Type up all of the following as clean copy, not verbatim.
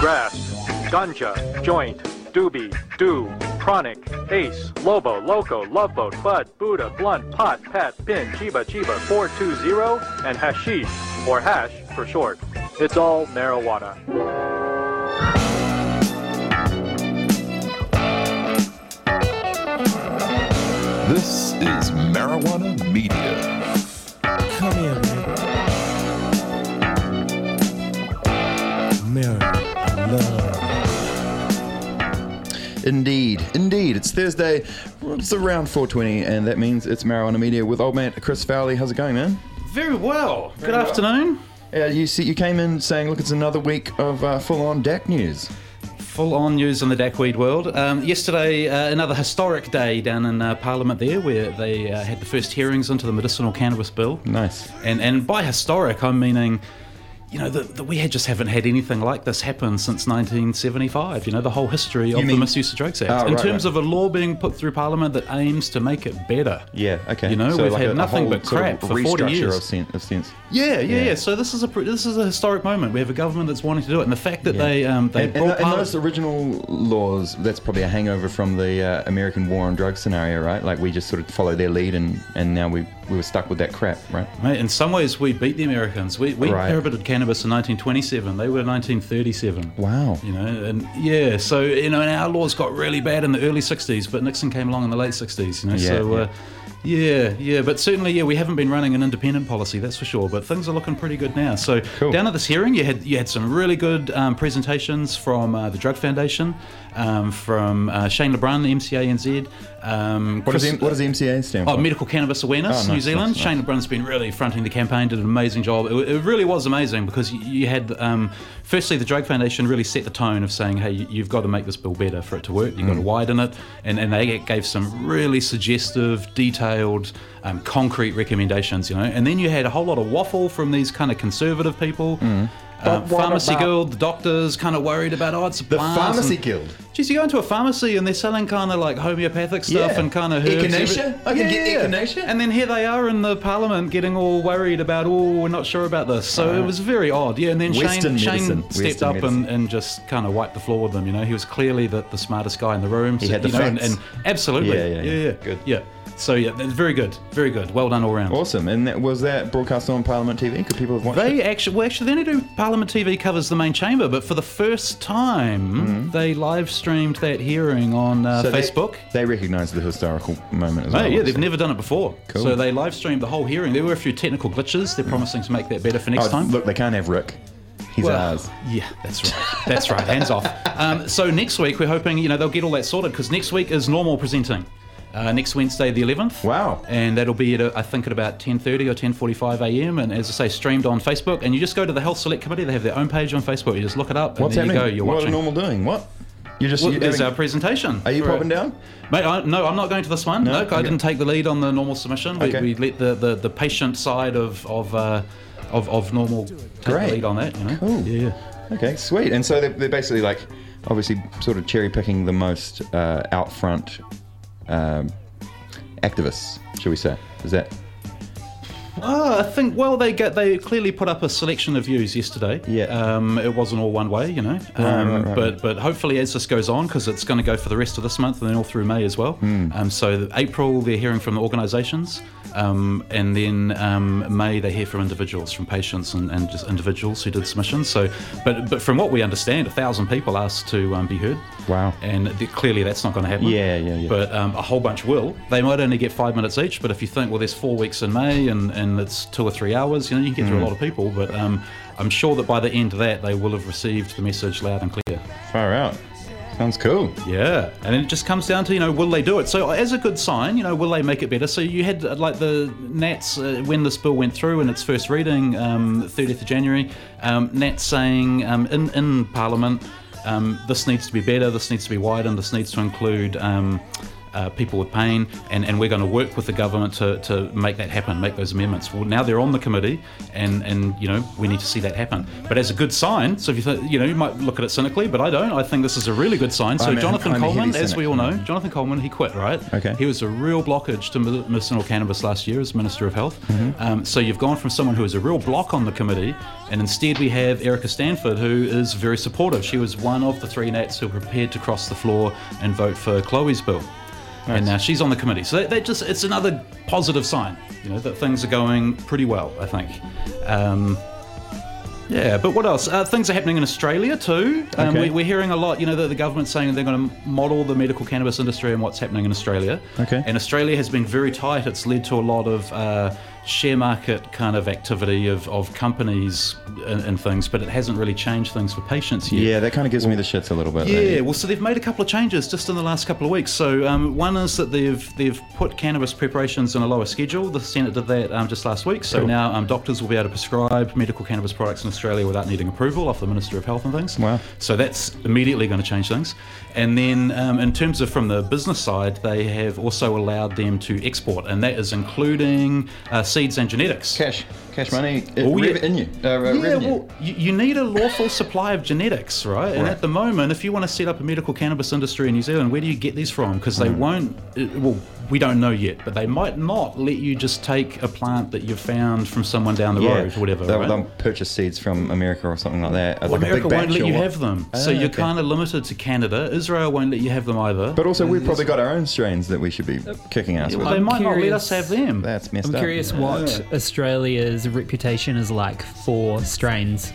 grass, ganja, joint, doobie, do, chronic, ace, lobo, loco, love boat, bud, Buddha, blunt, pot, pat, pin, chiba, 420, and hashish, or hash for short. It's all marijuana. This is Marijuana Media. Come here, man. Mary, I love. Indeed. It's Thursday. It's around 4:20, and that means it's Marijuana Media with old mate Chris Fowley. How's it going, man? Very well. Good afternoon. You came in saying, look, it's another week of full-on DAC news. Full-on news in the DAC-weed world. Yesterday, another historic day down in Parliament there, where they had the first hearings into the medicinal cannabis bill. Nice. And by historic, I'm meaning, you know, that we just haven't had anything like this happen since 1975, you know, the whole history of the Misuse of Drugs Act. In terms of a law being put through Parliament that aims to make it better. Yeah, okay. You know, so we've like had nothing but crap for 40 years. Of sense. Yeah. So this is a historic moment. We have a government that's wanting to do it, and the fact that they brought and those original laws, that's probably a hangover from the American war on drugs scenario, right? Like we just sort of follow their lead, and now we were stuck with that crap, right? Mate, in some ways, we beat the Americans. We prohibited cannabis in 1927. They were 1937. Wow. You know, and yeah, so you know, and our laws got really bad in the early 60s, but Nixon came along in the late 60s. You know, but certainly, we haven't been running an independent policy, that's for sure. But things are looking pretty good now. So down at this hearing, you had some really good presentations from the Drug Foundation, from Shane LeBrun, the MCA-NZ. What does the MCA stand for? Medical Cannabis Awareness, New Zealand. Nice. Shane LeBrun's been really fronting the campaign, did an amazing job. It really was amazing because you had, firstly, the Drug Foundation really set the tone of saying, hey, you've got to make this bill better for it to work. You've got to widen it. And they gave some really suggestive, detailed, concrete recommendations, you know. And then you had a whole lot of waffle from these kind of conservative people. Pharmacy Guild, the doctors kind of worried about, it's a plant. The Pharmacy Guild? Geez, you go into a pharmacy and they're selling kind of like homeopathic stuff and kind of herbs. Echinacea? I can get echinacea? And then here they are in the Parliament getting all worried about, we're not sure about this. So it was very odd. Yeah, and then Shane stepped up and just kind of wiped the floor with them, you know. He was clearly the smartest guy in the room. He had the facts. And absolutely. Yeah. Good. Yeah. So very good. Well done all round. Awesome. And was that broadcast on Parliament TV? Could people have watched it? Actually, they only do Parliament TV covers the main chamber, but for the first time, they live streamed that hearing on Facebook. They recognised the historical moment as well. Yeah, they've never done it before. Cool. So they live streamed the whole hearing. There were a few technical glitches. They're promising to make that better for next time. Look, they can't have Rick. He's ours. Yeah, that's right. That's right. Hands off. So next week, we're hoping they'll get all that sorted because next week is normal presenting. Next Wednesday, the 11th. Wow. And that'll be at, I think, at about 10:30 or 10:45 a.m. And as I say, streamed on Facebook. And you just go to the Health Select Committee. They have their own page on Facebook. You just look it up. What's and then happening? You're watching. What are Normal doing? What? There's our presentation. Are you popping down? Mate, no, I'm not going to this one. No, I didn't take the lead on the normal submission. We let the patient side of normal take the lead on that. You know? Cool. Yeah. Okay, sweet. And so they're basically like, obviously, sort of cherry picking the most out front activists, shall we say? Is that? I think, they clearly put up a selection of views yesterday. Yeah. It wasn't all one way, you know. Right. But hopefully as this goes on, because it's going to go for the rest of this month and then all through May as well. So April, they're hearing from the organisations. And then May, they hear from individuals, from patients and just individuals who did submissions. So, but from what we understand, 1,000 people asked to be heard. Wow. And clearly that's not going to happen. Yeah. But a whole bunch will. They might only get 5 minutes each, but if you think, there's 4 weeks in May and it's 2 or 3 hours, you can get through a lot of people. But I'm sure that by the end of that, they will have received the message loud and clear. Far out. Sounds cool. Yeah, and then it just comes down to, will they do it? So as a good sign, will they make it better? So you had like the Nats, when this bill went through in its first reading, 30th of January, Nats saying in Parliament, this needs to be better, this needs to be widened, this needs to include people with pain, and we're going to work with the government to make that happen, make those amendments. Well, now they're on the committee, and we need to see that happen. But as a good sign, so if you might look at it cynically, but I don't. I think this is a really good sign. So Jonathan Coleman, as we all know, Jonathan Coleman, he quit, right? Okay. He was a real blockage to medicinal cannabis last year as Minister of Health. So you've gone from someone who is a real block on the committee, and instead we have Erica Stanford, who is very supportive. She was one of the 3 Nats who were prepared to cross the floor and vote for Chloe's bill. Nice. And now she's on the committee. So it's another positive sign, that things are going pretty well, I think. Yeah, but what else? Things are happening in Australia too. We're hearing a lot, the government's saying they're going to model the medical cannabis industry and what's happening in Australia. Okay. And Australia has been very tight. It's led to a lot of share market kind of activity of companies and things, but it hasn't really changed things for patients yet. Yeah, that kind of gives me the shits a little bit. Yeah, well, so they've made a couple of changes just in the last couple of weeks. So one is that they've put cannabis preparations in a lower schedule. The Senate did that just last week. So now doctors will be able to prescribe medical cannabis products in Australia without needing approval off the Minister of Health and things. Wow. So that's immediately going to change things. And then in terms of from the business side, they have also allowed them to export, and that is including seeds and genetics. Cash money revenue. Well, you need a lawful supply of genetics, right? And at the moment, if you want to set up a medical cannabis industry in New Zealand, where do you get these from? Because they won't, we don't know yet, but they might not let you just take a plant that you've found from someone down the road or whatever. They'll purchase seeds from America or something like that. Well, like America won't let you have them. So you're kind of limited to Canada. Israel won't let you have them either. But also, we've probably got our own strains that we should be kicking ass with. They might not let us have them. That's messed up. I'm curious what Australia's reputation is like for strains.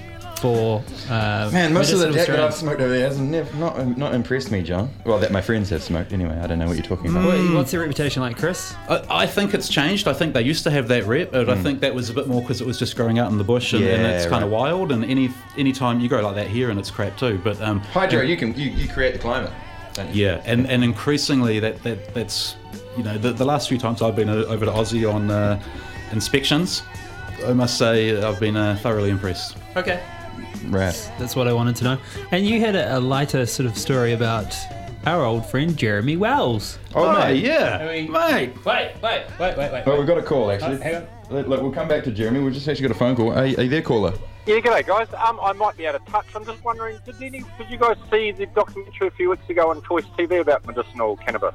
Man, most of the jack that I've smoked over there has not impressed me, John. Well, that my friends have smoked anyway. I don't know what you're talking about. What's the reputation like, Chris? I think it's changed. I think they used to have that rep, but I think that was a bit more because it was just growing out in the bush and it's kind of wild. And any time you grow like that here, and it's crap too. But hydro, you create the climate. Yeah, and increasingly that's the last few times I've been over to Aussie on inspections, I must say I've been thoroughly impressed. Okay. Right. That's what I wanted to know. And you had a lighter sort of story about our old friend Jeremy Wells. Oh, mate. Yeah. Mate. Wait. Oh, we've got a call, actually. Hang on. Look, we'll come back to Jeremy. We've just actually got a phone call. Are you there, caller? Yeah, g'day, guys. I might be out of touch. I'm just wondering, did you guys see the documentary a few weeks ago on Choice TV about medicinal cannabis?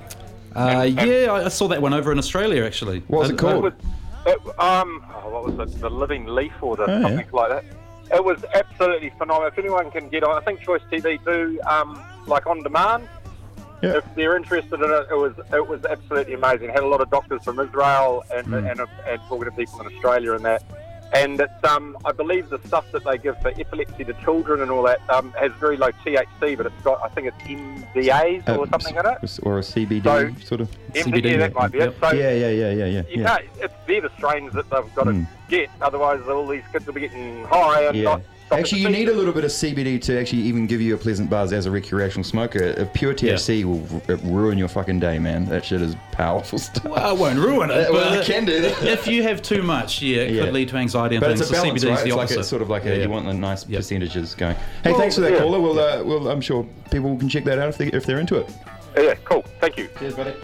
I saw that one over in Australia, actually. What was it called? What was it? The Living Leaf or something like that. It was absolutely phenomenal. If anyone can get on, I think Choice TV do like on demand. Yeah. If they're interested in it, it was absolutely amazing. It had a lot of doctors from Israel and talking to people in Australia and that. And it's I believe the stuff that they give for epilepsy to children and all that has very low THC, but it's got, I think it's MDAs or something in it. Or a CBD sort of. CBD, that might be it. So yeah. They're the strains that they've got to get, otherwise all these kids will be getting high and not. Actually, you need a little bit of CBD to actually even give you a pleasant buzz as a recreational smoker. A pure THC will ruin your fucking day, man. That shit is powerful stuff. Well, it won't ruin it. Well, it can do that. If you have too much, it could lead to anxiety and things. But it's a balance, CBD right? is the opposite. It's sort of like you want the nice percentages going. Hey, thanks for that, caller. Well, I'm sure people can check that out if they're into it. Yeah, cool. Thank you. Cheers, buddy.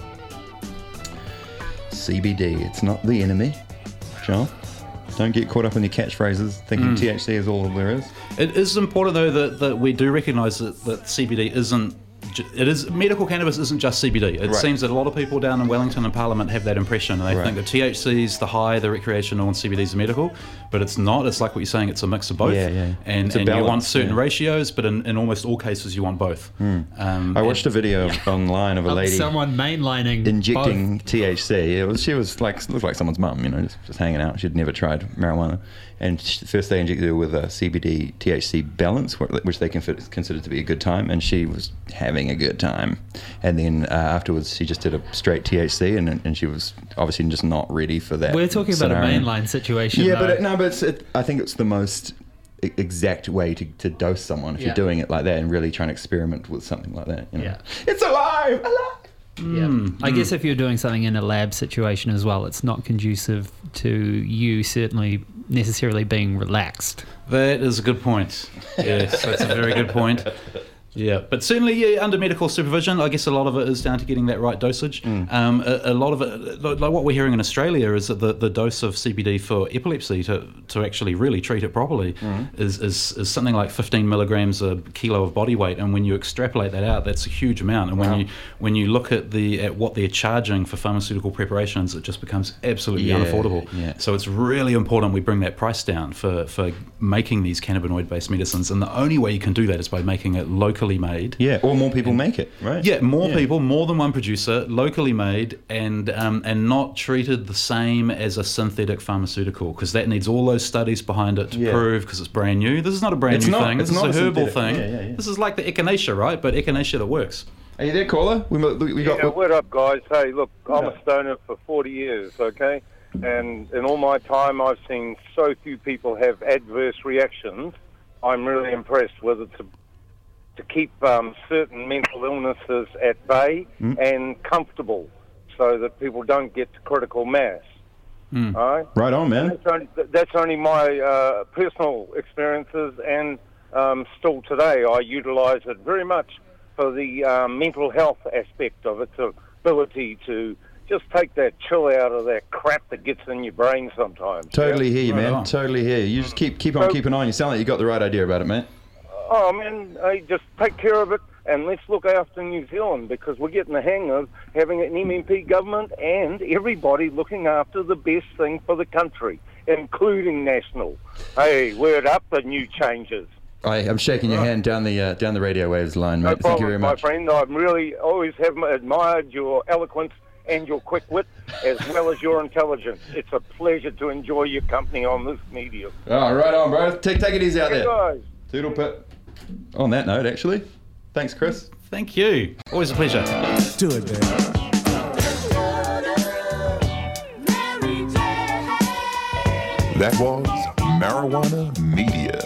CBD, it's not the enemy, John. Don't get caught up in your catchphrases thinking THC is all there is. It is important, though, that we do recognise that CBD isn't... medical cannabis isn't just CBD. It seems that a lot of people down in Wellington and Parliament have that impression, and they think that THC's the high, the recreational, and CBD's the medical, but it's not. It's like what you're saying, it's a mix of both. And you want certain ratios, but in almost all cases you want both. I watched a video online of a lady someone mainlining injecting both. THC. She was like, looked like someone's mum, just hanging out. She'd never tried marijuana. And first they injected her with a CBD THC balance, which they considered to be a good time, and she was having a good time. And then afterwards, she just did a straight THC, and she was obviously just not ready for that. We're talking scenario. about a mainline situation. Yeah, but I think it's the most exact way to dose someone if you're doing it like that and really trying to experiment with something like that. It's alive. I guess if you're doing something in a lab situation as well, it's not conducive to you certainly necessarily being relaxed. That is a good point. Yes, that's a very good point. Yeah, but certainly under medical supervision, I guess a lot of it is down to getting that right dosage. A lot of it, like what we're hearing in Australia, is that the dose of CBD for epilepsy to actually really treat it properly is something like 15 milligrams a kilo of body weight, and when you extrapolate that out, that's a huge amount. And when you look at what they're charging for pharmaceutical preparations, it just becomes absolutely unaffordable. Yeah. So it's really important we bring that price down for making these cannabinoid-based medicines, and the only way you can do that is by making it locally made. Yeah, or more people make it, right? Yeah, more people, more than one producer, locally made, and not treated the same as a synthetic pharmaceutical, because that needs all those studies behind it to prove, because it's brand new. This is not a brand new thing. This is a herbal thing. Yeah. This is like the echinacea, right? But echinacea that works. Are you there, caller? We got. Word up, guys. Hey, look, I'm a stoner for 40 years, okay? And in all my time, I've seen so few people have adverse reactions. I'm really impressed with it to keep certain mental illnesses at bay and comfortable, so that people don't get to critical mass. All right? Right on, man. That's only my personal experiences, and still today I utilise it very much for the mental health aspect of its ability to just take that chill out of that crap that gets in your brain sometimes. Totally hear you, man. Totally hear you. You just keep on keeping on. You sound like you got the right idea about it, mate. Oh, man, just take care of it, and let's look after New Zealand, because we're getting the hang of having an MMP government and everybody looking after the best thing for the country, including national. Hey, word up, the new changes. I'm shaking your hand down the radio waves line, mate. No problem, Thank you very much. my friend. I've really always have admired your eloquence and your quick wit, as well as your intelligence. It's a pleasure to enjoy your company on this medium. Oh, right on, bro. Take it easy out there. Guys. Toodle pit. On that note, actually, thanks, Chris. Thank you. Always a pleasure. Do it, man. That was Marijuana Media.